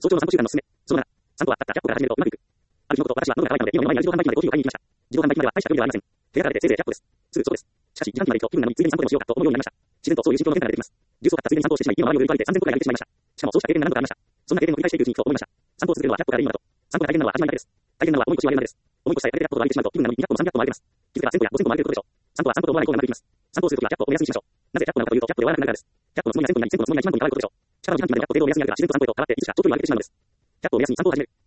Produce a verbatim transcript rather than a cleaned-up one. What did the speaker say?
早朝の散歩習慣のすすめ。そのなな、散歩はたったひゃっ歩から始めるとうまくいく。ある日のこと、私は喉が渇いたので、家の目の前にある自動販売機までコーヒーを買いに行きました。自動販売機までは大した距離ではありません。部屋から出てせいぜいひゃっ歩です。すぐそこです。しかし、自販機まで行くと気分なのに、ついでに散歩でもしようかと思うようになりました。自然とそういう心境の変化が出てきます。ジュースを買ったついでに散歩をしてしまい、家の周りをぐるりと歩いてさんぜん歩くらい歩いてしまいました。しかもそうした経験が何度かありました。そんな経験を繰り返しているうちにふと思いました。散歩を続けるのはひゃっ歩からでいいのだと。散歩が大変なのは始まりだけです。大変なのは重い腰を上げるのです。重い腰さえ上げてひゃっ歩と歩いてしまうと気分なのににひゃっ歩もさんびゃっ歩も歩いてます。気づけばせん歩やごせん歩も歩いていることでしょう。散歩は散歩と思わないとうまくいきます。散歩をするときはひゃっ歩を目安にしましょう。なぜひゃっ歩なのかというと、ひゃっ歩で終わらなくなるからです。ひゃっ歩のつもりがせん歩になり、せん歩のつもりがいちまん歩に変わることでしょう。近場の自販機までひゃっ歩程度を目安に歩けば、自然と散歩へと変わっていくしか長距離を歩いてしまうのです。ひゃっ歩を目安に散歩を始める。